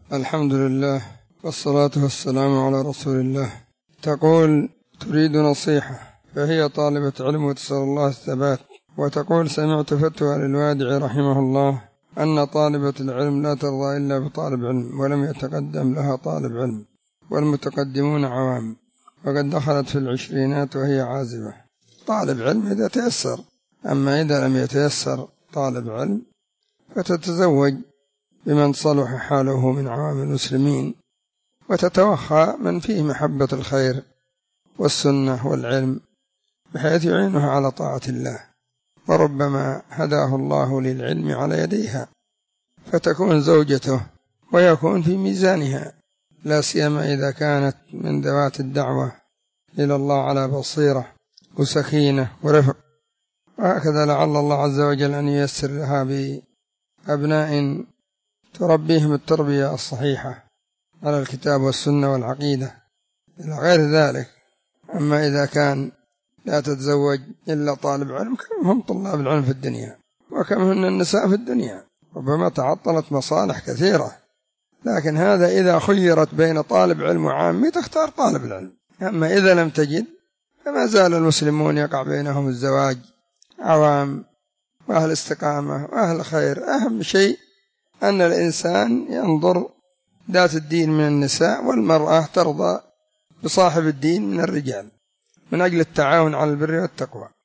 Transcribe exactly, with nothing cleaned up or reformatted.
الحمد لله والصلاة والسلام على رسول الله. تقول تريد نصيحة، فهي طالبة علم وتسأل الله الثبات. وتقول سمعت فتوى للوادع رحمه الله أن طالبة العلم لا ترضى إلا بطالب علم، ولم يتقدم لها طالب علم، والمتقدمون عوام، وقد دخلت في العشرينات وهي عازبة. طالب علم إذا تيسر، أما إذا لم يتيسر طالب علم فتتزوج بمن صلح حاله من عوام المسلمين، وتتوخى من فيه محبة الخير والسنة والعلم، بحيث يعينها على طاعة الله، وربما هداه الله للعلم على يديها فتكون زوجته ويكون في ميزانها، لا سيما إذا كانت من ذوات الدعوة إلى الله على بصيرة وسكينة ورفق. وهكذا لعل الله عز وجل أن ييسر لها بأبناء تربيهم التربية الصحيحة على الكتاب والسنة والعقيدة إلى غير ذلك. أما إذا كان لا تتزوج إلا طالب علم، كم هم طلاب العلم في الدنيا، وكم هن النساء في الدنيا، ربما تعطلت مصالح كثيرة. لكن هذا إذا خيرت بين طالب علم وعامي تختار طالب العلم. أما إذا لم تجد فما زال المسلمون يقع بينهم الزواج، عوام وأهل استقامة وأهل خير. أهم شيء أن الإنسان ينظر ذات الدين من النساء، والمرأة ترضى بصاحب الدين من الرجال، من أجل التعاون على البر والتقوى.